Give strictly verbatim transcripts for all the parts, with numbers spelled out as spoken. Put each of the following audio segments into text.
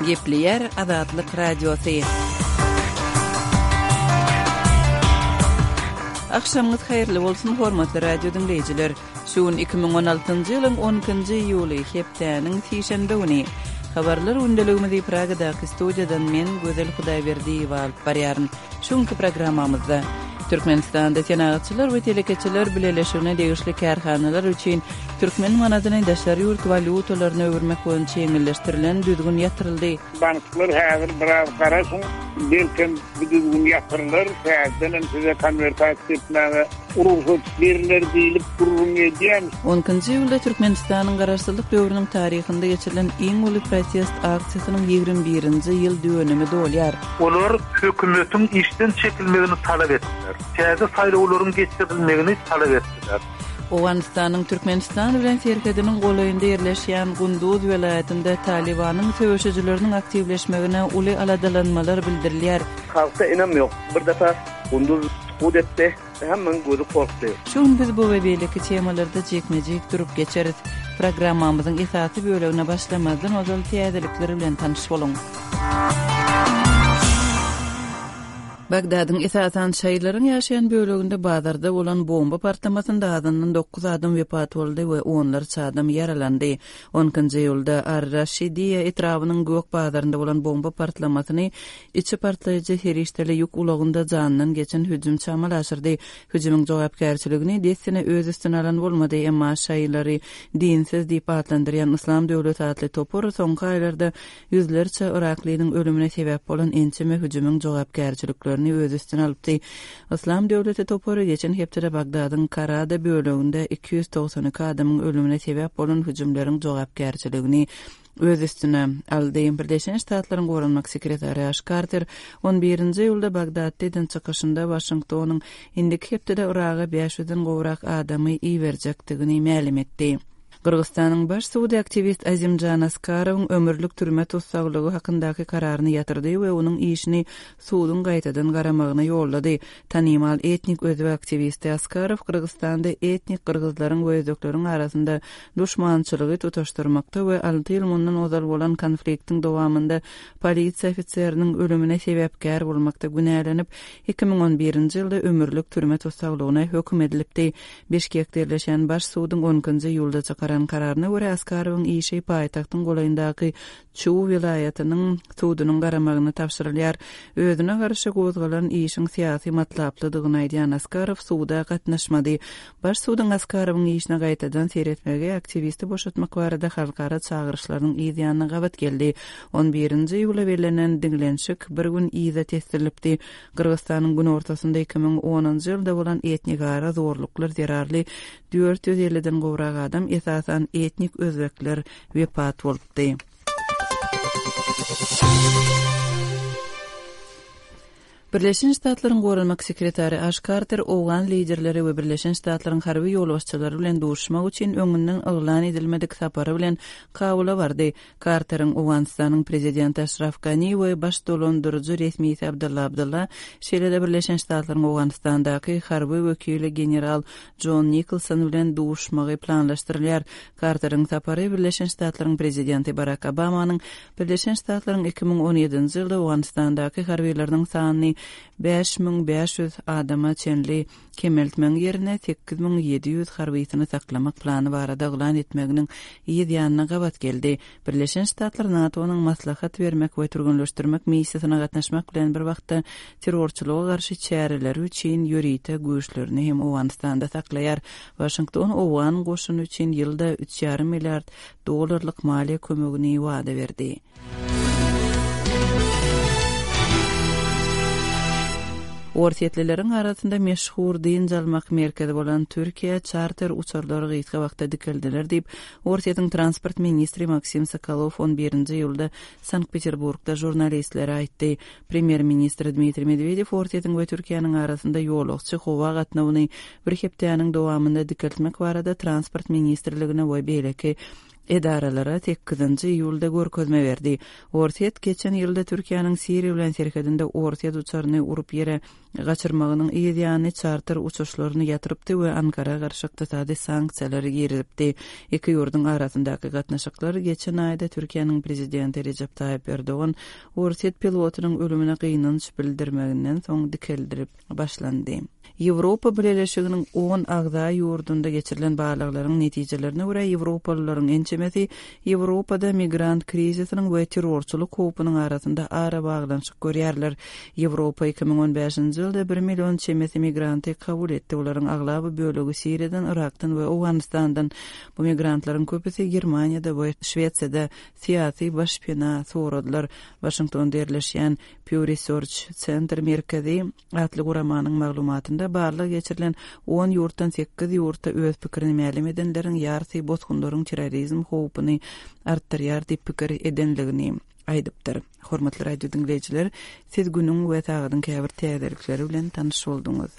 Gepleyer Azatlyk Radiosu. Akşamınız hayırlı bolsun hormatly radio dinleyijiler. Şuun iki ming on altynjy ýylyň on ikinji ýuly hepdeniň şeýşembe güni habarlar öndeligimizi Pragadaky studiýadan men Gözel Hudaýberdiýew alyp barýaryn. Şuňky programmamyzda Türkmenistanda ýanagatçylar we telekeçiler bileşigine degişli kärhanalar üçin Türkmen manadyny daşary ýurt walutalaryny öwürmek boýunça ýeňilleşdirilen düzgün ýatyryldy. Banklar häzir biraz garaşyň, belki düzgün ýatyrylır, häzirden size konvertasiýa etmäge urusat beriler diýilip durun edýän. on ikinji ýylda Türkmenistanyň garaşsyzlyk döwrüniň taryhynda geçirilen iň uly protest aksiýasynyň ýigirme birinji ýyl dönemi dolýar. Olar hökümetiň işden çekilmegini talap etdiler. Täze saýlawlaryň geçirilmegini talap etdiler. Owganistanyň Türkmenistan bilen serkediniň golaýynda ýerleşýän Gunduz welaýatynda Talibanyň söwüşçileriniň aktivleşmegine uly aladalanmalar bildirilýär. Halkda inam ýok. Bir defa Gunduz hud etdi, hemmen gözi korkdy. Şuň biz bu we beýleki temalarda jekmejek durup geçeriz. Programmamyzyň esasy bölegine başlamazdan ozal täzelikleri bilen tanyş boluň. Bagdadyň esasan şaýlaryň ýaşaýan böleginde bazarda bolan bomba partlamasynda adamdan dokuz adam wepat boldy we onlarça adam yaralandy. on ikinji ýylda Ar-Raşidiýe etrawynyň gök bazarynda bolan bomba partlamasyny içi partlaýjy herişdeli ýük ulagynda janynyň geçen hüjüm çamal aşyrdy. Hüjümyň jogapkärçiligini desine öz üstüne alan bolmady, emma şaýlary dinsiz diýip adlandyrýan Islam döwleti adly topar soňky aýlarda ýüzlerçe Iraklynyň ölümine sebäp bolan ençeme hüjümyň jogapkärçilikleri öz üstüne alypdy. Islam döwleti topary geçen hepde Bagdadyň Karada böleginde iki yüz doksan iki adamyň ölümine sebäp bolan hüjümleriň jogapkärçiligini öz üstüne aldy. Birleşen Ştatlaryň gorunmak sekretary Ash Carter on birinji ýylda Bagdaddan çykyşynda Washingtonyň indik hepde Iraga beş yüzden gowrak adamy iýerjekdigini ma'lum etdi. Kırgızstanyň baş suwdy aktivist Azimjan Askarowyň ömürlük türme tutsaglygy hakyndaky kararyny ýatyrdy we onuň işini suwdyň gaýtadan garamagyna ýollady. Tanymal etnik özü aktivisti Askarow Kırgızstanda etnik kırgızlaryň we özdekleriň arasynda düşmançylygy tutaşdyrmakda we alty ýyl mundan ozal bolan konfliktiň dowamynda polisiýa ofitseriniň ölümine sebäpkär bolmakda günälenip iki ming on birinji ýylda ömürlük türme tutsaglygyna hökm edilipdi. Beşkekde ýerleşen baş suwdyň on ikinji ýylda çykaran kararyna görä Askarowyň işi paýtagtyň golaýyndaky Çuw welaýatynyň suwdynyň garamagyna tapşyrylýar. Özüne garşy gozgalan işiň syýasy matlaplydygyny aýdýan Askarow suwda gatnaşmady. Baş suwdyň Askarowyň işine gaýtadan seretmege aktivisti boşatmak barada halkara çağırışlaryň ýa-da gabat geldi. on birinji ýyla berilenen diňlenşik bir gün ýa-da tesdirilipdi. Kırgızstanyň gün ortasynda iki ming onunji ýylda bolan etnik ara zorluklar zerarly dört yüz elliden gowrak adam esasan etnik özbekler wepat bolupdy. Birleşen Ştatlaryň gorunmak sekretary Ash Carter Owgan liderleri we Birleşen Ştatlaryň harby ýolbaşçylary bilen duruşmak üçin öňünden yglan edilmedik sapary bilen Kabula bardy. Carteryň Owganistanyň prezidenti Ashraf Ghani we baş dolandyrjy resmi Abdullah Abdullah şeýle Birleşen Ştatlaryň Owganistandaky harby wekili general John Nicholson bilen duruşmagy planlaşdyrylýar. Carteryň sapary Birleşen Ştatlaryň prezidenti Barack Obamanyň Birleşen Ştatlaryň iki ming on ýedinji ýylda Owganistandaky harbylarynyň sanyny beş ming beş yüz adama çenli kemeltmen ýerine sekiz ming ýedi yüz harbysyny saklamak plany barada yglan etmeginiň ýa-da gabat geldi. Birleşen Ştatlar NATO'nyň maslahat bermek we türgünleşdirmek missiýasyna gatnaşmak bilen bir wagtda terrorçylyga garşy çäreleri üçin ýörite güýçlerini hem Owganistanda saklaýar. Washington Owgan goşuny üçin ýylda üç ýarym milliard dollarlyk maliýe kömegini wada berdi. Ortiyetlileriň arasynda meşhur din jalmak merkezi bolan Türkiýe charter uçurlary gysga wagtda dikildiler diýip Ortiýetiň transport ministri Maksim Sokolow on birinji ýylda Sankt-Peterburgda jurnalistlere aýtdy. Premier ministr Dmitri Medvedew Ortiýetiň we Türkiýanyň arasynda ýolagçy howa gatnawyny bir hepdeniň dowamynda dikiltmek barada transport ministrligine we beýleki edaralara sekizinji ýylda görkezme berdi. Orset geçen ýylda Türkiýanyň Siriýa bilen serhedinde Orset uçaryny urup ýere gaçyrmagynyň ýa-ni charter uçuşlaryny ýatyrypdy we Ankara garşy ykdysady sanksiýalary ýerilipdi. Iki ýurduň arasyndaky gatnaşyklar geçen aýda Türkiýanyň prezidenti Recep Tayyip Erdogan Orset pilotunyň ölümine gynanç bildirmeginden soň dikeldirip başlandy. Ýewropa Birleşiginiň on agza ýurdunda geçirilen baglaklaryň netijelerine görä Ýewropalylaryň ençemesi Ýewropada migrant krizisiniň we terrorçuluk howpunyň arasynda ara baglanşyk görýärler. Ýewropa iki ming on beşinji ýylda bir million çemesi migranty kabul etdi. Olaryň aglaby bölegi Siriýadan, Irakdan we Awganistandan. Bu migrantlaryň köpüsi Germaniýada we Şwetsiýada syýasy başpena soradylar. Washingtonda ýerleşýän Pew Research Center merkezi atly guramanyň maglumatynda barlyk geçirilen on ýurtdan sekiz ýurtda öz pikirini ma'lum edenleriň ýarty bozgunlaryň terrorizm howpuny artdyrýar diýip pikir edenligini aýdypdyr. Hormatly radio dinleýijiler, siz günüň we taýdyň käbir täzelikleri bilen tanyş bolduňuz.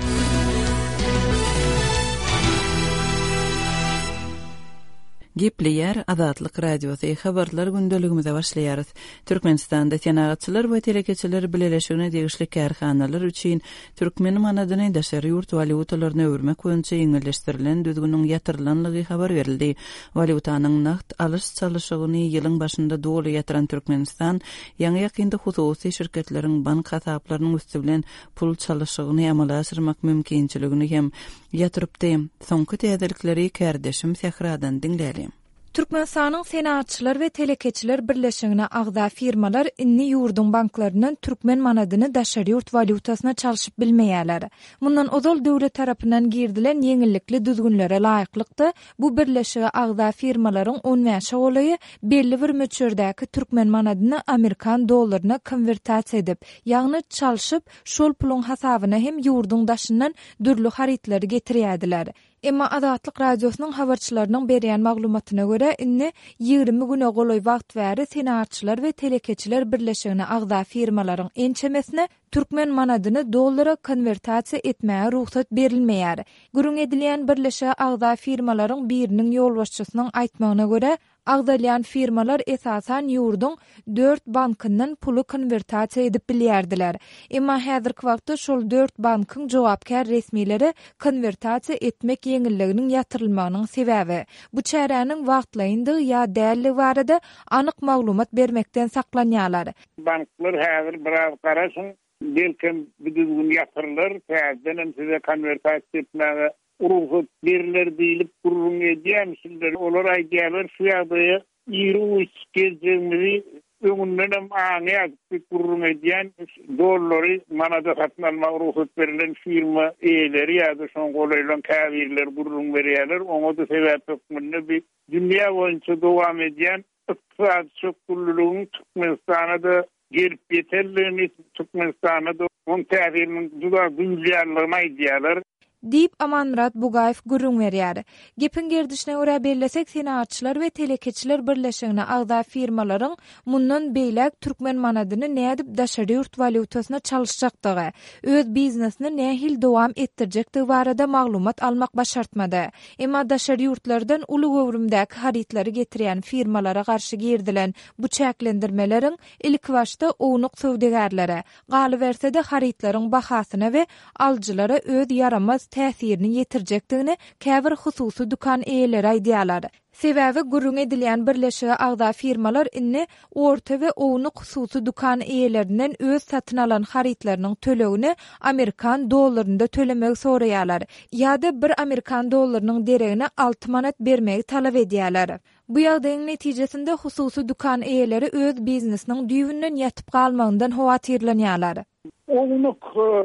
Gepleyer Azatlyk Radiosu habarlar gündeligimizde başlaýarys. Türkmenistanda tenagatçylar we telekeçiler bileşigine degişli kärhanalar üçin türkmen manadyny daşary ýurt walutalaryna öwürmek boýunça ýeňilleşdirilen düzgünüň ýatyrylanlygy habar berildi. Walutanyň nakt alys çalyşygyny ýylyň başynda doly ýatyran Türkmenistan ýa-ni ýakynda hususy şirketleriň bank hasaplarynyň üstü bilen pul çalyşygyny amala aşyrmak mümkinçiligini hem ýatyrypdy. Soňky täzelikleri kärdeşim Sehradan dinläli. Türkmenistanyň senatçylar we telekeçiler birleşigine agza firmalar inni ýurdun banklarynyň türkmen manadyny daşary ýurt walutasyna çalyşyp bilmeýärler. Mundan ozal döwlet tarapyndan girdilen ýeňillikli düzgünlere laýyklykda bu birleşige agza firmalaryň on beş olaýy belli bir möçürdäki türkmen manadyny Amerikan dollaryna konvertasiýa edip, ýagny çalyşyp şol puluň hasabyna hem ýurdun daşyndan dürli haritleri getirýärdiler. Emma Azatlyk Radiosynyň habarçylarynyň berýän maglumatyna görä, inni ýygrimi güne goloý wagt bäri senatçylar we telekeçiler birleşigine agza firmalaryň ençemesine türkmen manadyny dollara konvertasiýa etmäge ruhsat berilmeýär. Gürüň edilýän birleşige agza firmalaryň biriniň ýolbaşçysynyň aýtmagyna görä, agzalyan firmalar esasan ýurdun dört bankyndan pulu konvertasiýa edip bilýärdiler. Emma häzirki wagtda şol dört bankyň jogapkär resmileri konvertasiýa etmek ýeňilliginiň ýatyrylmagynyň sebäbi. Bu çäräniň wagtlaýyndygy ýa dälli barada anyk maglumat bermekden saklanýarlar. Banklar häzir biraz garaşyň, belki bir düzgün ýatyrlar, täzeden size konvertasiýa etmäge ruhsat beriler diýilip gurrun edýänler. Olar aýdýarlar şu ýagdaýa ýyry geçirmeli öňünden hem aňy gurrun edýän dollary manada satyn alma ruhsat berilen firma eýeleri ýa-da şoň golaylan käbirler gurrun berýärler. Oňa da sebäp ökmünde bir dünýä boýunça dowam edýän ykdysady çökürlüğüň Türkmenistana da gelip ýeterligini, Türkmenistana da oň täsiriniň juda güýçlüligini aýdýarlar. Dip Amanrat Bugayev gurrun berýär. Gepin gerdişine görä bellesek senatçylar we telekeçiler birleşigine agza firmalaryň mundan beýlek türkmen manadyny nädip daşary ýurt walutasyna çalyşjakdygy, öz biznesini nähil dowam etdirjekdigi barada maglumat almak başartmady. Emma daşary ýurtlardan uly gowrumdäki haritleri getirýän firmalara garşy girdilen bu çäklendirmeleriň ilk başda ownuq söwdegärlere, galy berse de haritlaryň bahasyna we aljylara öz yaramaz täsirini ýetirjekdigini käbir hususy dukan eýeleri aýdýarlar. Sebäbi gurrun edilýän birleşige agza firmalar inni orta we ownuq hususy dukan eýelerinden öz satyn alan haritlarynyň tölegini Amerikan dollarynda tölemek soraýarlar. Ýa-da bir Amerikan dollarynyň deregine alty manat bermegi talap edýärler. Bu ýagdaýyň netijesinde hususy dukan eýeleri öz biznesiniň düýbünden ýatyp galmagyndan howatyrlanýarlar. Ownuq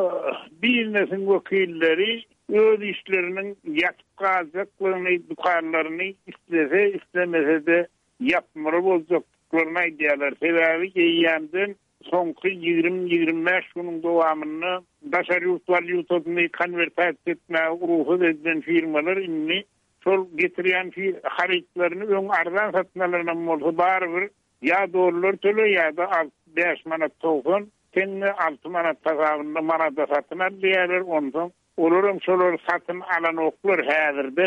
biznesin wekilleri öz işlerinin yatıp kalacaklarını, dukanlarını istese istemese de yapmalı bozacaklarını aýdýarlar. Sebebi eýýänden soňky ýygrimi ýygrimi beş günüň dowamyny daşary ýurt walutasyny konvertasiýa etmäge ruhsat edilen firmalar inni şol getirýän haritlaryny öň arzan satyn alan bolsa barbyr ýa dollar töle ýa-da beş manat togun Kenne altı manat tasavvunda manada satın alýarlar, ondan olurum şolar satın alan oklar häzirdenem.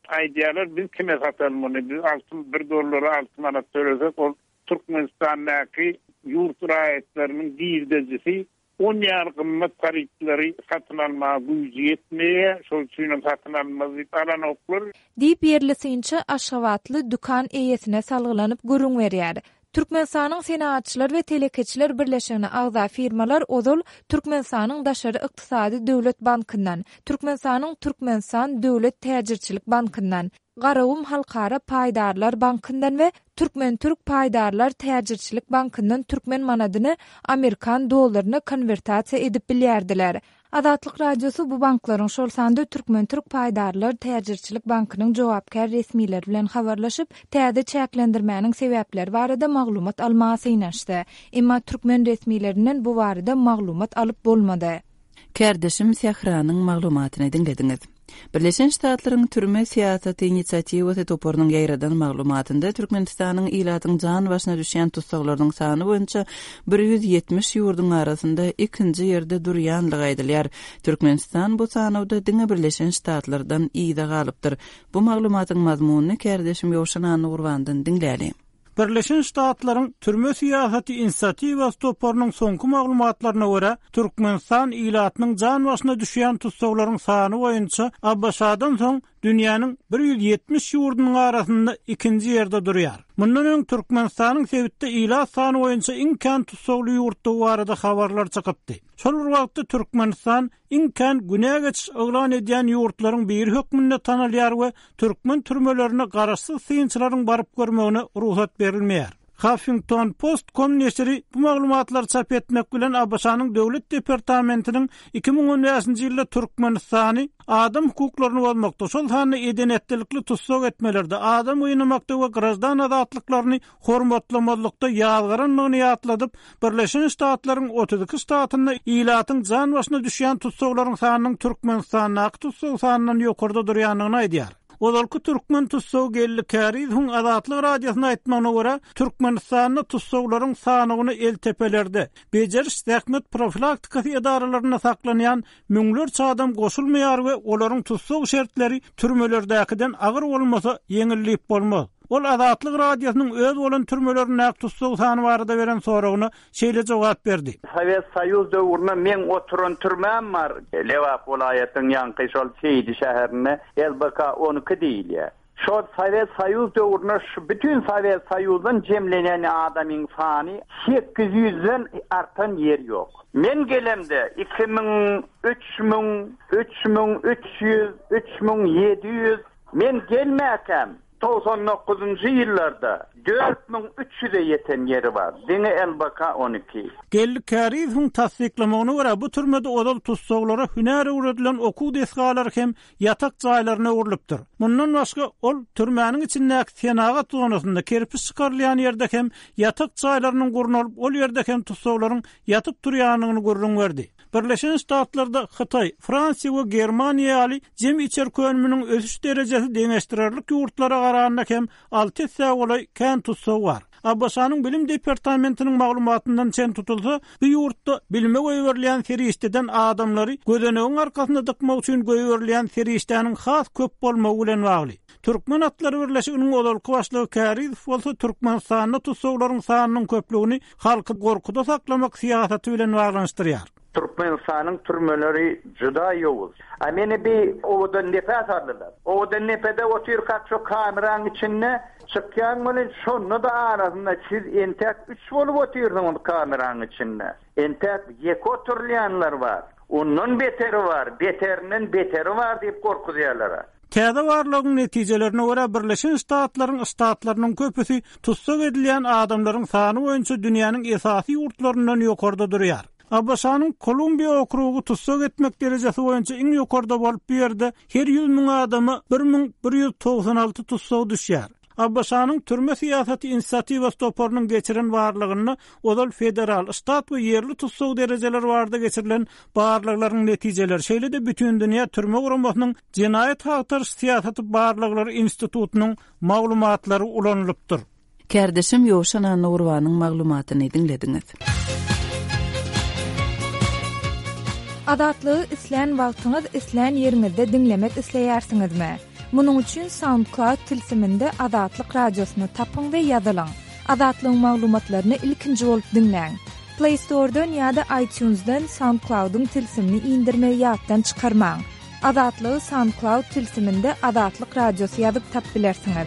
aydiýalar biz kime satalmaly? Biz altı bir dollara altı manat töresek ol Türkmenistan'daki yurt raýatlarynyň girdejisi on ýar gymmat tarifleri satyn alma güýji ýetmeýe, şol üçin satyn almazy alan oklar. Diýip berlisinçe aşgabatly dukan eýesine salgylanyp görüň berýär. Türkmenistanyň Senatçylar we Telekeçiler Birleşigine agza firmalar ozal Türkmenistanyň daşary ykdysady döwlet bankyndan, Türkmenistanyň Türkmenistan Döwlet Täjirçilik bankyndan, Garawum Halkara Paýdarlar bankyndan we Türkmen Türk Paýdarlar Täjirçilik bankyndan türkmen manadyny Amerikan dollaryna konvertasiýa edip bilýärdiler. Adatlyk radiosu bu banklaryň şol sanda Türkmen Türk Paýdarlar Täjirçilik bankynyň jogapkar resmiler bilen habarlaşyp, täze çäklendirmäniň sebäpleri barada maglumat almasy ýnaşdy. Emma türkmen resmilerinden bu barada maglumat alyp bolmady. Kärdeşim Sehranyň maglumatyny dinlediňiz. Birleşen Ştatlaryň türme siýasaty inisiatiwasy topornyň ýaýradan maglumatynda Türkmenistanyň ilatyň jan başyna düşýän tutsaglaryň sany boýunça bir yüz ýetmiş ýurdun arasynda ikinji ýerde durýanlygy aýdylýar. Türkmenistan bu sanawda diňe Birleşen Ştatlardan ýyda galypdyr. Bu maglumatyň mazmunyny Kärdeşim Ýowşan Urwandan dinläli. Birleşen Ştatlaryň türme siýasaty inisiatiwasy topornyň soňky maglumatlaryna görä, Türkmenistan ilatynyň jan başyna düşýän tutsaglaryň sany boýunça Abbaşadan soň dünýäniň bir yüz ýetmiş ýurdunyň arasynda ikinji ýerde durýar. Mundan öň Türkmenistanyň sebitde ilat sany boýunça iň tutsagly ýurtda barada habarlar çykypdy. Şol wagtda Türkmenistan iň güne geçiş oglan edýän ýurtlaryň bir hökmünde tanalýar we türkmen türmelerine garaşsyz synçylaryň baryp görmegine ruhsat berilmeýär. Huffington Post kom neşri bu maglumatlar çap etmek bilen Abbaşanyň döwlet departamentiniň iki ming on beşinji ýylda Türkmenistany adam hukuklaryny bolmakda, şol hany edenetlikli tutsag etmelerde, adam oynamakda we grazdan azatlyklaryny hormatlamalykda ýazgyranlygyny ýatladyp, Birleşen Ştatlaryň otuz iki ştatynda ilatyň jan başyna düşýän tutsaglaryň sanynyň Türkmenistanyň tutsag sanynyň ýokarda durýanlygyny aýdýar. Odalky türkmen tutsag gellikkäri hun azatlyk radiosyna aýtmagyna görä, Türkmenistanyň tutsaglaryň sanyny el tepelerde, bejeriş täkmet profilaktika edaralaryna saklanýan müňlerçe adam goşulmaýar we olaryň tutsag şertleri türmelerdäkinden agyr bolmasa ýeňillip bolmaz. Ol azatlyk radiosynyň öz bolan türmelerine tutsag sany barada beren soragyna şeýle jogap berdi. Sovet Soýuz döwründe men oturan türmem bar. Lewap welaýatynyň ýanky şol Şeýdi şäherine L B K on iki diýilýär. Şol Sovet Soýuz döwründe şu bütün Sovet Soýuzdan jemlenen adamyň sany sekiz yüzden artan ýer ýok. Men gelemde iki ming, üç ming, üç ming üç yüz, üç ming ýedi yüz men gelmäkem. doksan dokuzuncu ýyllarda dört ming üç yüze ýeten ýeri bar. Diňe L B K on iki. Gellikkäri hun tasdiklamagyna görä bu türmede odal tutsaglara hünär öwredilen okuw desgalary hem ýatak jaýlaryna urulypdyr. Mundan başga ol türmäniň içindäki senagat zonasynda kerpiç çykarylýan ýerde hem ýatak jaýlarynyň gurnulyp ol ýerde hem tutsaglaryň ýatyp durýanyny görüň berdi. Birleşen Ştatlarda Hytaý, Fransiýa we Germaniýa ýaly jem içer könüminiň ösüş derejesi deňeşdirerlik ýurtlara garaganda hem alty sagolay kän tutsag bar. Abbaşanyň bilim departamentiniň maglumatyndan çen tutulsa, bu ýurtda bilime göýberilýän ferişteden adamlary gödenegiň arkasynda dykmak üçin göýberilýän feriştäniň has köp bolmagy bilen bagly. Türkmen atlary birleşiginiň odalky başlygy Kärif bolsa Türkmenistanyň tutsaglaryň sanynyň köpligini halky gorkuda saklamak siýasaty bilen baglanşdyrýar. Türkmenistanyň türmeleri juda ýowuz. A meni bir owadan nefes aldylar. Owadan nefede otur kaço kameraň içinde çykýan bilen şonu da arasynda siz entek üç bolup oturdyňyz kameraň içinde. Entek ýek oturýanlar bar. Ondan beteri var, beterinden beteri var diýip gorkudýarlar. Täze barlygyň netijelerini görä Birleşen Ştatlaryň ştatlarynyň köpüsi tutsag edilýän adamlaryň sany boýunça dünýäniň esasy ýurtlaryndan ýokarda durýar. Abbaşanyň Kolumbiya okrugy tutsag etmek derejesi boýunça iň ýokarda bolup bu ýerde her yüz ming adamy bir ming bir yüz togsan alty tutsag düşýär. Abbaşanyň türme siýasaty inisiatiwasy toporunyň geçiren barlygyny odal federal, ştat we ýerli tutsag derejeleri barada geçirilen barlyklaryň netijeleri şeýle de bütün dünýä türme guramasynyň jinayet haktar siýasaty barlyklary institutunyň maglumatlary ulanylypdyr. Kärdeşim Ýowşan Urwanyň maglumatyny dinlediňiz. Adatlygy isleýän wagtyňyz isleýän ýeriňizde dinlemek isleýärsiňizmi? Munuň üçin SoundCloud tilsiminde Azatlyk Radiosyny tapyň we ýazylaň. Azatlyň maglumatlaryny ilkinji bolup dinläň. Play Store'dan ýa-da iTunes'dan SoundCloud'un tilsimini indirme ýatdan çykarmaň. Azatlygy SoundCloud tilsiminde Azatlyk Radiosy ýazyp tap bilersiňiz.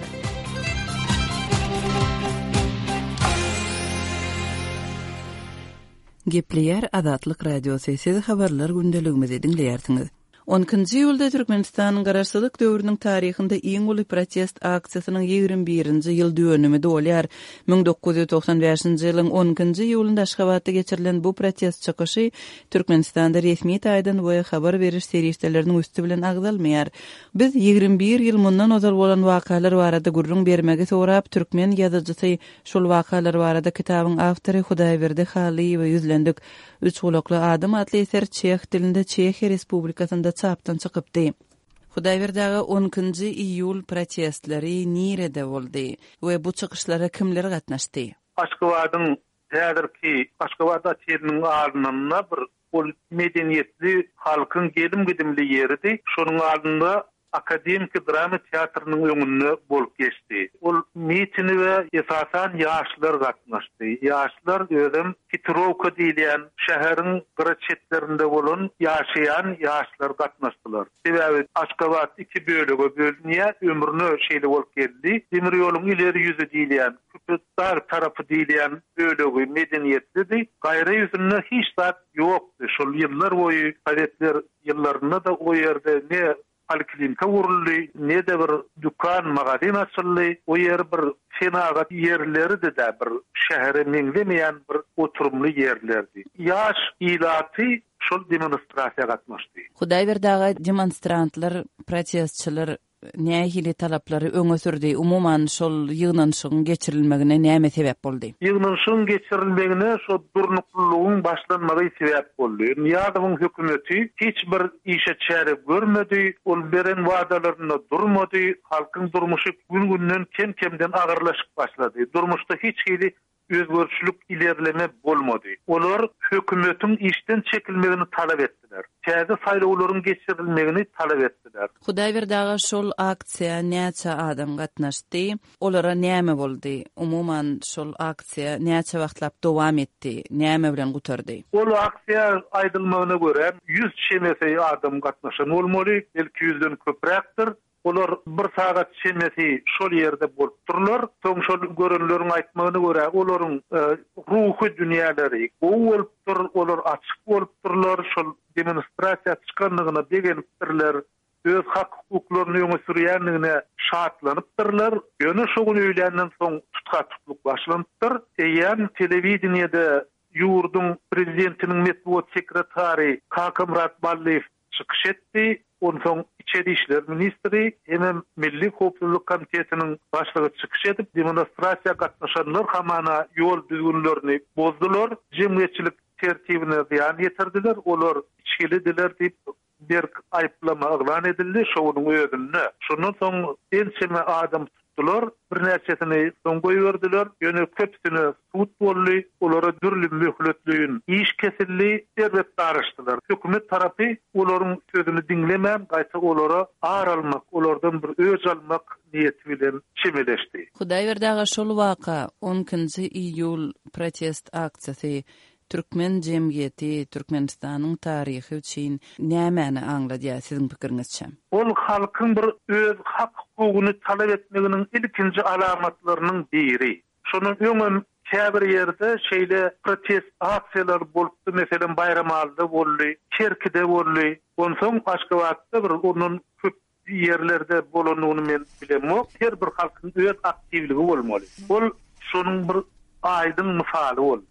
Gepleýär Azatlyk Radiosy sizi habarlar gündeligimizi dinleýärsiňiz. on ikinji ýylda Türkmenistanyň garaşsyzlyk döwrüniň taryhynda iň uly protest aksiýasynyň ýigirme birinji ýyl dönümi dolýar. bin dokuz ýüz toksan beşinji ýylyň on ikinji ýylynda Aşgabatda geçirilen bu protest çykyşy Türkmenistanda resmi taýdan we habar beriş serişdeleriniň üstü bilen agdalmaýar. Biz ýigirme bir ýyl mundan ozal bolan wakalar barada gurrun bermegi sorap türkmen ýazyjysy şol wakalar barada kitabyň awtory Hudaýberdi Halyýew ýüzlendik. Üç ulukly adam atly eser çeх dilinde Çehiýa Respublikasynda çapdan çykypdy. Hudaýberdägi on ikinji iýul protestleri nirede boldy we bu çykyşlara kimler gatnaşdy? Aşgabatyň häzirki Aşgabat şehriniň alnynda bir ol medeniýetli halkyň gelim gidimli ýeridi. Şonuň alnynda akademik drama teatrynyň öňünde bolup geçdi. Ol mitini we esasan ýaşlar gatnaşdy. Ýaşlar özüm Petrovka diýilen şäheriň bir çetlerinde bolan ýaşaýan ýaşlar gatnaşdylar. Sebäbi Aşgabat iki bölege bölünýär, ömrüne şeýle bolup geldi. Demir ýoluň ileri ýüzi diýilen, Kürtistan tarapy diýilen bölegi medeniýetli, gaýra ýüzünde hiç zat ýokdy. Şol ýyllar boýy Sowetler ýyllarynda da o ýerde ne Alklinka urully, ne de bir dükkan, magazin açyldy. O ýer bir senagat ýerleri de bir şähere meňzemeýän bir oturumly ýerlerdi. Ýaş ilaty şol demonstrasiýa gatnaşdy. Hudaýberdägi demonstrantlar, protestçiler nähili talaplary öňe sürdi. Umuman şol ýygnanyşyň geçirilmegine näme sebäp boldy? Ýygnanyşyň geçirilmegine şo durnuklygyň başlanmagy sebäp boldy. Ýadyň hökümeti hiç bir işe çäre görmedi, ol beren wagdalaryna durmady, halkyň durmuşy gün-günden kem-kemden agyrlaşyp başlady. Durmuşda hiç hili özgörçlük ilerleme bolmady. Olar hökümetiň işden çekilmegini talap etdiler. Täze saýlawlaryň geçirilmegini talap etdiler. Hudaýberdägi şol aksiýa näçe adam gatnaşdy? Olara näme boldy? Umuman şol aksiýa näçe wagtlap dowam etdi? Näme bilen gutardy? Ol aksiýa aýdylmagyna görä yüz çemesi adam gatnaşan bolmaly, belki yüzden köpräkdir. Olar bir sagat çemesi şol ýerde bolup durlar. Soň şol görenleriň aýtmagyna görä olaryň e, ruhy dünýäleri bolup dur, olar açyk bolup durlar. Şol demonstrasiýa çykanlygyna degenipdirler. Öz hak hukuklaryny öňe sürýänligine şatlanypdyrlar. Ýöne şoň öýlenden soň tutgatlyk başlandyr. Eýen telewizionyada ýurdun prezidentiniň medeniýet sekretary Kakymrat Balliýew çykyş etdi. Ondan İçeri İşler Ministri hem Milli Howpsuzlyk Komitetiniň başlygy çykyş edip demonstrasiýa gatnaşanlar hamana ýol düzgünlerini bozdular. Jemgyýetçilik tertibine ziýan ýetirdiler. Olar içkilidiler diýip bir aýplama aglan edildi şoňuň özünde. Şondan soň ençeme adam tutdular, bir näçesini soň goýberdiler. Ýöne köpsini sud boldy, olara dürli möhletliğin iş kesildi, serbet darışdylar. Hökümet tarapy olaryň sözüni dinlemän, gaýta olara ar almak, olardan bir öç almak niýeti bilen çemeleşdi. Hudaýberdägi şol waka on ikinji iýul protest aksiýasy Türkmen jemgyýeti, Türkmenistanyň taryhy üçin nämäni aňladýar siziň pikiriňizçe? Ol halkyň bir öz hak hukugyny talap etmeginiň ilkinji alamatlarynyň biri. Şonuň öňe käbir ýerde şeýle protest aksiýalar bolupdy, meselem Bayramalda boldy, Kerkide boldy, onsoň Aşgabatda bir onun köp ýerlerde bolanyny men bilemok. Her bir halkyň öz aktivligi bolmaly. Ol şonuň bir aýdyň misaly boldy.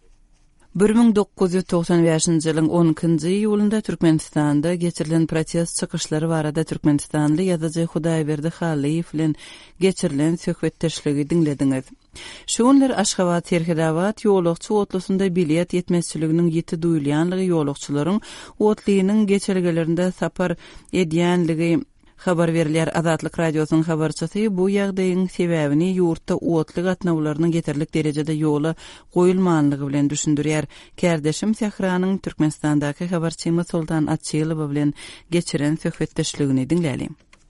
bin dokuz ýüz toksan beşinji ýylyň on ikinji ýylynda Türkmenistanda geçirilen protest çykyşlary barada Türkmenistanly ýazyjy Hudaýberdi Halyýew bilen geçirilen söhbetdeşligi dinlediňiz. Şu günler Aşgabat Terhidawat ýolukçy otlusunda bilet ýetmezçiliginiň ýeti duýulýanlygy ýolukçylaryň otlygynyň geçergelerinde sapar edýänligi habar berilýär. Azatlyk Radiosynyň habarçysy bu ýagdaýyň sebäbini ýurtda otly gatnawlarynyň getirlik derejede ýola goýulmanlygy bilen düşündirýär. Kärdeşim Sähranyň Türkmenistandaky habarçymy Sultan Atçylow bilen geçiren söhbetdeşligini dinläýälim.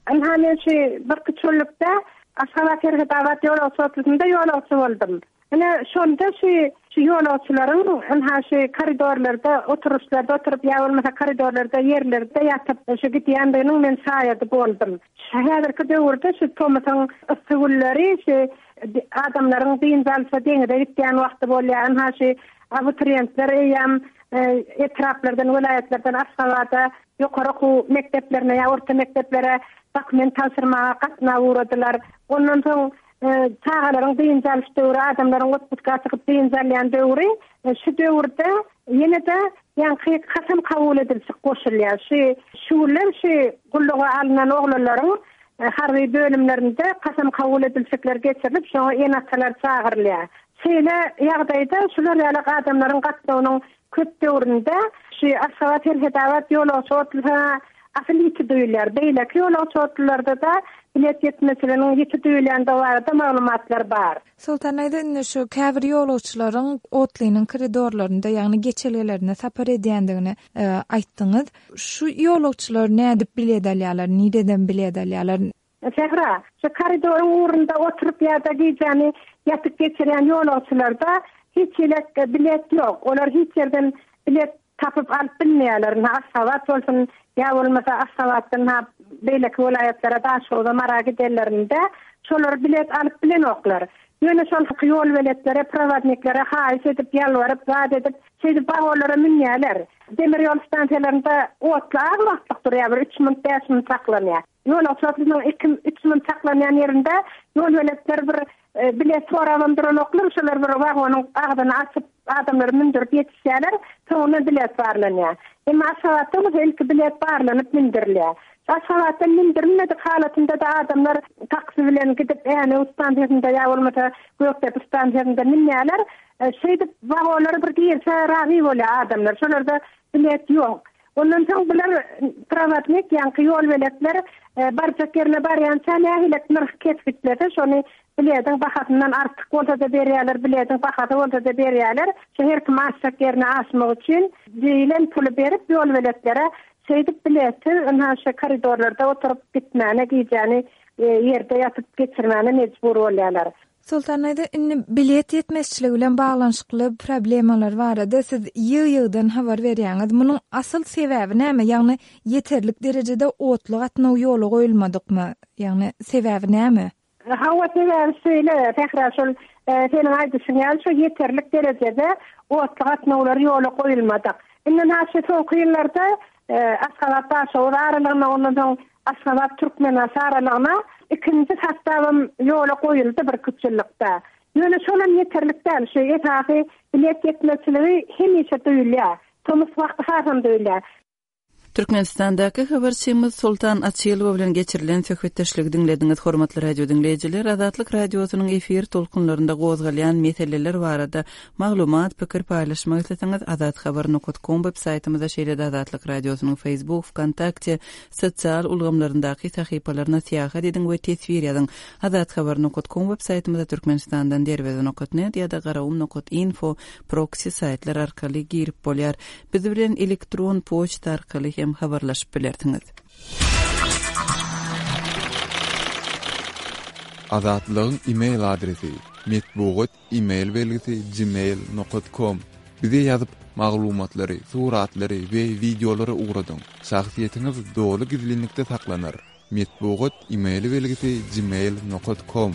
Anhane şey bir küçülükde Aşgabat davat yol açılışında yol açıldım. Ana şonda şey yol açıların anha şey koridorlarda oturuşlarda oturup yağılmasa koridorlarda yerlerde yatıp şu gitýändiginiň men şaýady boldum. Şäherki döwürde şu Tomas'ın ıssıgulları şey adamlaryň diň zalsa deňde gitýän wagty bolýar anha şey abituriyentler eýam etraplardan vilayetlerden Aşgabat'a ýokary okuw mekdeplerine ýa orta mekdeplere dokument taşırmaga gatna uğradylar. Ondan soň çağalaryň diň zalşdyry adamlaryň otputga çykyp diň zalýan döwri şu döwürde ýene-de ýa-ni kasam kabul edilse goşulýar. Şu şular şu gulluga alynan oglalaryň harby bölümlerinde kasam kabul edilsekler geçirilip şoňa enatlar çağırylýar. Şeýle ýagdaýda şular ýaly adamlaryň gatnawynyň köp döwründe şu Aşgabat Herhedabat ýol açylsa Afiliki duyular, beýleki ýol açyplarda da bilet ýetmesiniň ýeti duyulanda barada maglumatlar bar. Sultan aýdy şu käbir ýolçylaryň otlynyň koridorlarynda, ýagny geçelgelerine sapar edýändigini aýtdyňyz. Şu ýolçylar nädip biledýärler, nideden biledýärler? Sehra, şu koridoryň urunda oturup ýa-da giýjäni ýatyp geçirýän ýolçylarda hiç bilet ýok. Olar hiç ýerden bilet tapıp alıp bilmeýärler. Aşgabat bolsun, ýa bolmasa Aşgabatdan ha beýleki vilayetlere daşyda marag edenlerinde şolar bilet alıp bilen oklar. Ýöne şol ýol weletlere, prowadniklere haýyş edip ýalwaryp, zat edip, şeýdi bagolara minýärler. Demir ýol stansiýalarynda otlar wagtlyk durýar, üç min beş min saklanýar. Ýol açylynyň iki üç min saklanýan ýerinde ýol weletler bir bilet sorawandyran oklar, şolar bir wagonyň agdyny açyp adamlar mindirip ýetişýärler, soňra bilet barlanýar. Emma Aşgabatda ilki bilet barlanyp mindirilýär. Aşgabatda mindirilmedi halatynda da adamlar taksi bilen gidip ýa-ni stansiýasynda ýa bolmasa Gökdep stansiýasynda minýärler. Şeýdi wagonlar bir girse rahy bolýar adamlar. Şolarda bilet ýok. Ondan soň bular prowadnik ýa-ni ýol weletler barça yerine barýan çälähilek narh kesipdirler. Şonu biletin bahasından artyk bolsa da berýärler, biletin bahasy bolsa da berýärler. Şeher maşak yerine aşmak üçin diýilen puly berip ýol weletlere şeýdip bileti anha şu koridorlarda oturup gitmäne giýjäni ýerde ýatyp geçirmäne mejbur bolýarlar. Sultan aýdy, inni bilet ýetmezçiligi bilen baglanyşykly problemalar barada siz ýygy-ýygydan habar berýäňiz. Munyň asıl sebäbi näme? Ýagny ýeterlik derejede otlyk atnaw ýoly goýulmadykmy? Ýagny sebäbi näme? Hawa sebäbi şeýle, tehrar şol seniň aýdyşyň şu ýeterlik derejede otlyk atnawlar ýoly goýulmadyk. Inni näçe soňky ýyllarda Aşgabatda şoňra aralygyna ondan soň Aşgabat Türkmen aralygyna ikinji hastavym ýola goýuldy bir küçüllikde. Ýöne şolan ýeterlik däl, şu etagy bilet ýetmezçiligi hemişe duýulýar. Tomus wagty hasam duýulýar. Türkmenistandaky habarçymyz Sultan Açylow bilen geçirilen söhbetdeşligi dinlediňiz hormatly radio dinleýijiler. Azatlyk radiosynyň efir tolkunlarynda gozgalýan meseleler barada maglumat, pikir paýlaşmak isteseňiz azat habar nokta com web saýtymyza şeýle Azatlyk radiosynyň Facebook, Wkontakte, sosial ulgamlaryndaky sahypalaryna syýahat ediň we tesvir ýazyň. azat habar nokta com web saýtymyza Türkmenistandan derwezi nokta net ýa-da garawum nokta info proxy saýtlar arkaly girip bolýar. Biz bilen elektron poçta arkaly hem habarlaşyp bilersiňiz. Azatlygyň e-mail adresi metbugat e-mail belgisi gmail nokta com. Bize ýazyp maglumatlary, suratlary we videolary ugradyň. Şahsiýetiňiz dogry gizlilikde saklanır. Metbugat e-mail belgisi gmail nokta com.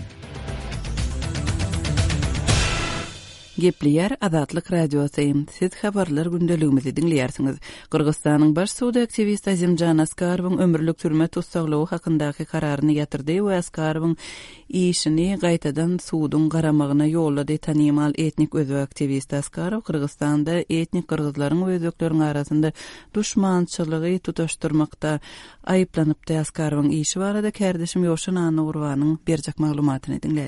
Gepliýär Azatlyk radiosi. Siz habarlar gündeligimizi dinleýärsiňiz. Kyrgyzstanyň baş suwda aktivist Azimjan Askarowyň ömürlük türme tutsaglygy hakyndaky kararyny ýatyrdy we Askarowyň işini gaýtadan suwdyň garamagyna ýollady. Tanymal etnik özü aktivist Askarow Kyrgyzstanda etnik kyrgyzlaryň we özbekleriň arasynda düşmançylygy tutaşdyrmakda aýyplanypdy. Askarowyň işi barada kärdeşim Ýoşan Anugurwanyň berjek maglumatyny dinleýälim.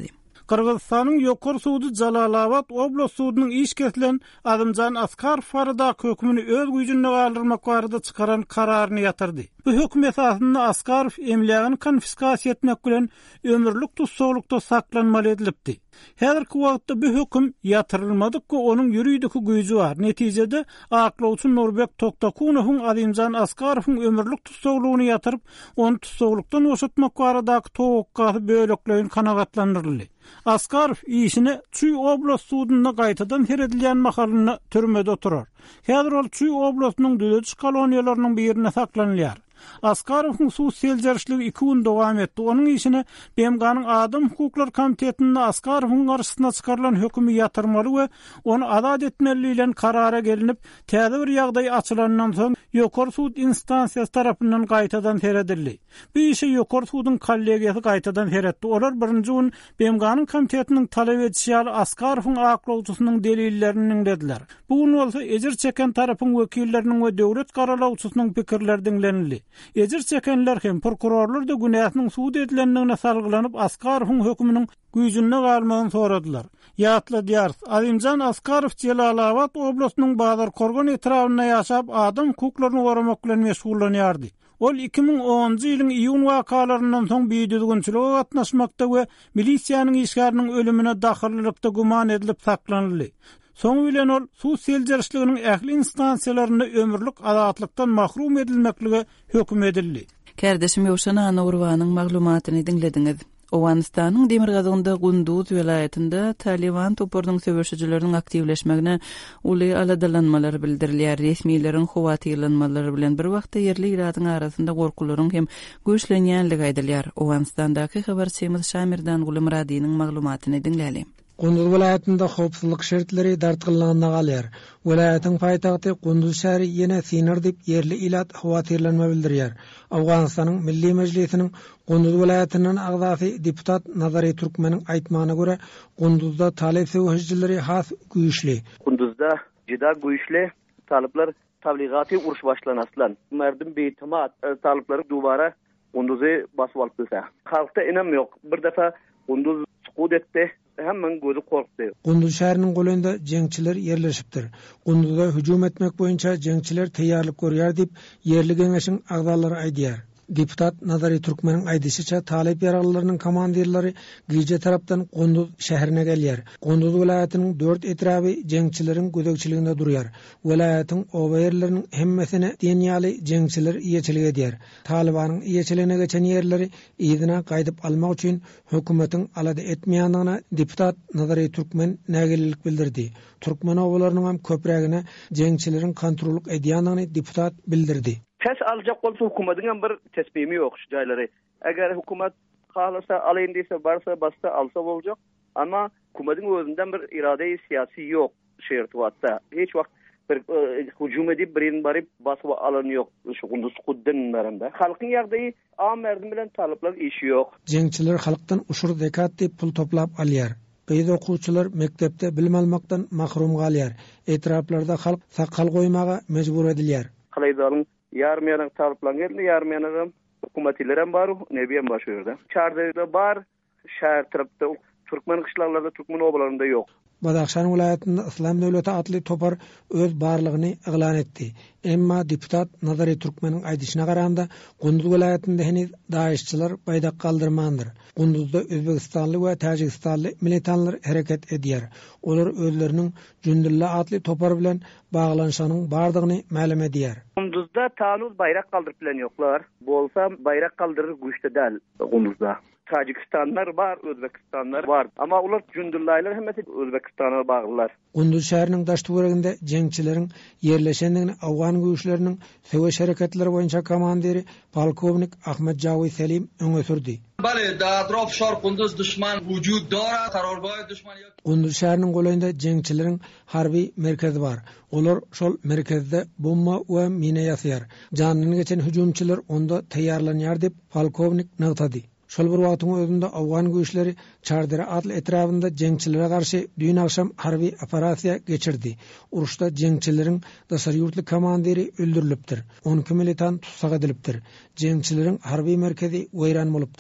Kırgızstanyň Ýokary sudy Jalalabad oblastynyň iş kesilen Adamjan Askarov barada hökmüni öz güýjünde galdyrmak barada çykaran kararyny ýatyrdy. Bu hökm esasynda Askarov emlägini konfiskasiýa etmek bilen ömürlük tutsaqlykda saklanmaly edilipdi. Häzirki wagtda bu hökm ýatyrylmadyk we onuň ýüridiki güýji bar. Netijede aklawçy Nurbek Toktakunowyň Adamjan Askarowyň ömürlük tutsaqlygyny ýatyryp, onu tutsaqlykdan boşatmak baradaky towakkaty bölekleýin kanagatlandyryldy. Askarov işini Çuy oblast sudunda gaýtadan heredilýän mahalyny türmede oturar. Häzir ol Çuy oblastynyň döwlet koloniýalarynyň birine saklanýar. Askarowyň suw seljerçligi iki gün dowam etdi. Onuň işini B M G'nyň Adam hukuklar komitetinde Askarowyň garşysyna çykarylan hökümi ýatyrmaly we onu azat etmeli bilen karara gelinip, täze bir ýagdaý açylandan soň ýokary sud instansiýasy tarapyndan gaýtadan heredildi. Bu işi ýokary sudyň kollegiýasy gaýtadan heretdi. Olar birinji gün B M G'nyň komitetiniň talap etýäli Askarowyň aklawçysynyň delillerini dinlediler. Bu gün bolsa ejir çeken tarapyň wekilleriniň we döwlet garalawçysynyň pikirleri dinlenildi. Ejir çekenler hem prokurorlar da günäsiniň suud edilendigine salgylanyp Askarowyň hökmüniň güýjünde galmagyny soradylar. Ýatla diýär, Adamjan Askarow Jalalabad oblastynyň Bazar Korgan etrawyna ýaşap adam hukuklaryny goramak bilen meşgullanýardy. Ol iki ming onunji ýylyň iýun wakalaryndan soň beýdüdügünçilige gatnaşmakda we milisiýanyň işgäriniň ölümine dahillikde guman edilip saklanyldy. Soň bilen ol suw seljerçliginiň ähli instansiýalaryna ömürlük azatlykdan mahrum edilmeklige hökm edildi. Kärdeşim Ýowşan Anurwanyň maglumatyny dinlediňiz. Owganistanyň Demirgazynda Gunduz vilayetinde Taliban topornyň söwüşçileriniň aktivleşmegine uly aladalanmalary bildirilýär. Resmiýetlerin howatyrlanmalary bilen bir wagtda yerli iradyň arasynda gorkularyň hem güýçlenýänligi aýdylýar. Owganistandaky habarçymyz Şamirdan Gulumradynyň maglumatyny dinläli. Gunduz vilayetinde howpsuzlyk şertleri dartgylanyna galýar. Vilayetin paýtagty Gunduz şäheri ýene sinir dip yerli ilat howatyrlanma bildirýär. Awganistanyň Milli Mejlisiniň Gunduz vilayetinden agzasy deputat Nazary Türkmeniň aýtmagyna görä, Gunduzda talep söwüşçileri has güýçli. Gunduzda jida güýçli talepler tabligaty uruş başlanaslan. Merdim beýtimat talepleri dubara Gunduz'u basyp alypsa. Halkda inam ýok. Bir defa Gunduz suqud etdi. Hemen gözü korktu. Gunduz şäheriniň golunda jeňçiler yerleşipdir. Gunduzda hüjum etmek boýunça jeňçiler taýýarlyk görýär dip yerli geňeşiň agdalary aýdýar. Deputat Nazary Türkmeniň aýdysynça talep ýaraglarynyň komandirleri Gije tarapdan Gunduz şäherine gelýär. Gunduz vilayetiniň dört etraby jeňçileriň gödekçiliginde durýar. Vilayetin oba ýerleriniň hemmesine denýaly jeňçiler ýeçilik edýär. Talibanyň ýeçiligine geçen ýerleri ýygyna gaýdyp almak üçin hökümetiň alada etmeýändigine deputat Nazary Türkmen nägililik bildirdi. Türkmen obalarynyň hem köpregine jeňçilerin kontrollyk edýändigini deputat bildirdi. Kes alacak bolsa hukumatyň bir tesbimi ýok şu jaýlary. Eger hukumat halasa alayn diýse barsa basta alsa boljak, ama hukumatyň özünden bir irade-i siyasi ýok şeýertwatda. Hiç wagt bir hüjum edip birini baryp basyp alan ýok şu Gunduz guddyn baranda. Halkyň ýagdaýy am merdim bilen talyplar işi ýok. Jeňçiler halkdan uşur zekat diýip pul toplap alýar. Beýle okuwçylar mekdepde bilim almakdan mahrum galýar. Etraplarda halk sakal goýmaga mejbur edilýär. Halydalyň yarmyanyň talyplan geldi, yarmyanyň hukumatçylarym bar, nebiyem bar şu ýerde. Çardaýda bar, şäher tarapda Türkmen kışlalarında, Türkmen obalarında ýok. Badaxşan vilayetinde İslam Döwleti atly topar öz barlygyny eglan etdi. Emma deputat Nazary Türkmeniň aýdyşyna garaganda Gunduz vilayetinde heniz daýyşçylar paýda kaldyrmandyr. Gunduzda Özbekistanly we Tajikistanly militanlar hereket edýär. Olar özleriniň Jündüllä atly topar bilen baglanşanyň bardygyny ma'lum edýär. Gunduzda tanuz bayrak kaldyryp bilen ýoklar. Bolsa bayrak kaldyryr güýçde däl Gunduzda. Tajikistanlar bar, Özbekistanlar bar. Ama ular Jündüllaylar hemmesi Özbekistana baglylar. Gunduz şäheriniň daştüwreginde jeňçileriň yerleşendigini awgan güýçleriniň söwüş hareketleri boýunça komandiri polkovnik Ahmed Jawy Selim öňe sürdi. Bale, da atrof şar Gunduz düşman wujud dora, qarorgohy düşman ýok. Gunduz şäheriniň golunda jeňçileriň harby merkezi bar. Olar şol merkezde bomba we mina ýasýar. Janyny geçen hüjumçylar onda taýýarlanýar dip polkovnik nagtady. Şol bir wagtyň özünde awgan güýçleri Çardara atly etrafynda jeňçilere garşy düýün akşam harby operasiýa geçirdi. Uruşda jeňçileriň daşary ýurtly komandiri öldürilipdir. on iki militan tutsak edilipdir. Jeňçileriň harby merkezi weýran bolypdyr.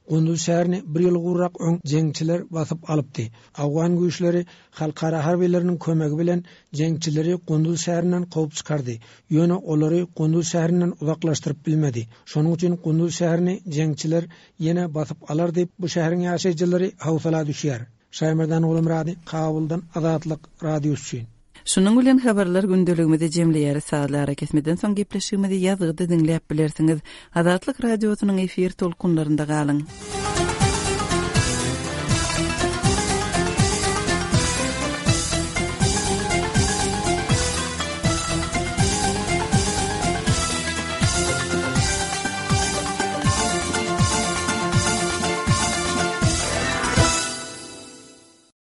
Gunduz şäherini bir ýyl gurrak öň jeňçiler basyp alypdy. Awgan güýçleri halkara harbileriniň kömegi bilen jeňçileri Gunduz şäherinden gowy çykardy. Ýöne olary Gunduz şäherinden uzaklaşdyryp bilmedi. Şonuň üçin Gunduz şäherini jeňçiler ýene basyp alar diýip bu şäheriň ýaşaýjylary hawsala düşýär. Şaýmerdan Olam Rady, Kabuldan Azatlyk radiosu üçin. Şunun bilen habarlar gündeligimizde jemleýär saatlara kesmeden soň gepleşigimizi ýazgyda dinläp bilersiňiz. Azatlyk radiosynyň efir tolkunlarynda galyň.